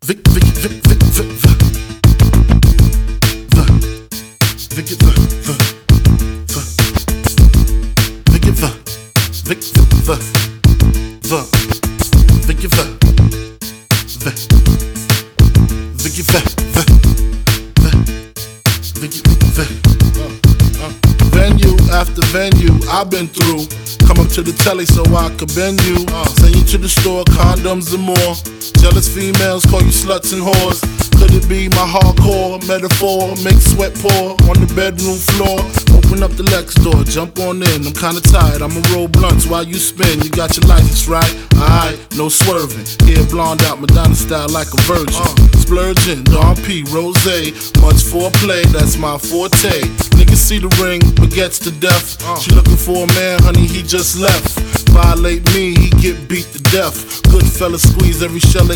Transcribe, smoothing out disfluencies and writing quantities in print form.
Venue after venue I've been through. Come up to the telly so I could bend you. Send you to the store, condoms and more. Jealous females call you sluts and whores. Could it be my hardcore metaphor? Make sweat pour on the bedroom floor. Open up the Lex door, jump on in. I'm kinda tired, I'ma roll blunts while you spin. You got your license right? Alright, no swerving. Hair blonde out, Madonna style like a virgin. Splurging, Don P, Rose, much foreplay, that's my forte. Niggas see the ring, but gets to death. She looking for a man, honey, he just left. Violate me, he get beat to death. Good fella squeeze every shell they